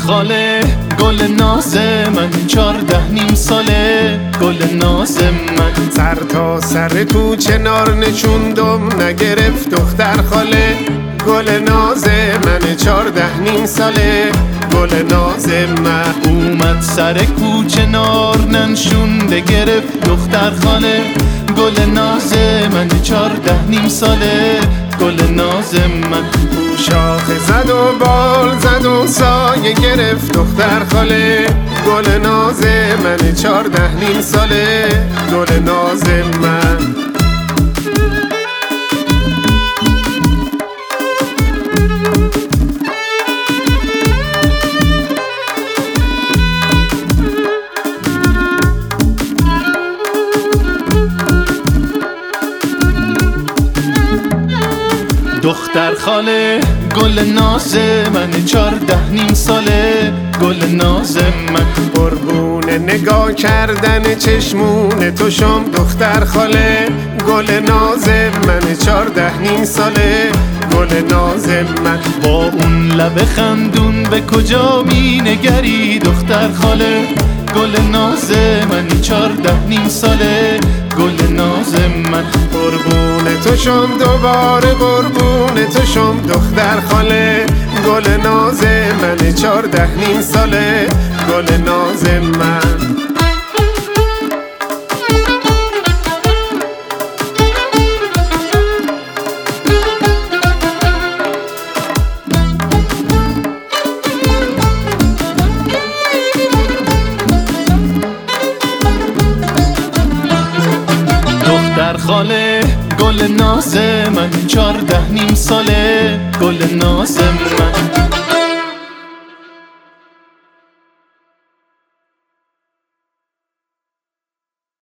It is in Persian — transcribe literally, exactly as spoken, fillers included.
خاله گل ناز من، چارده نیم ساله گل ناز من. سر تا سر کوچه نار نشوندم نگرفت دختر خاله گل ناز من، چارده نیم ساله گل ناز من. اومد سر کوچه نار ننشونده گرفت دختر خاله گل ناز من، چارده نیم ساله گل ناز من. او شاخه زد و بال زد و سایه گرفت دختر خاله گل ناز من، چارده نیم ساله گل ناز من. دختر خاله گل ناز من، چارده نیم ساله گل ناز من. قربون نگاه کردن چشمون تو شم دختر خاله گل ناز من، چارده نیم ساله گل ناز من. با اون لب خندون به کجا می نگری دختر خاله گل ناز من، چارده نیم ساله گل ناز من. قربون تو شم دوباره قربون تو شم دختر خاله گل ناز من، چارده نیم ساله گل ناز من. دختر خاله گل ناز من، چارده نیم ساله گل ناز من.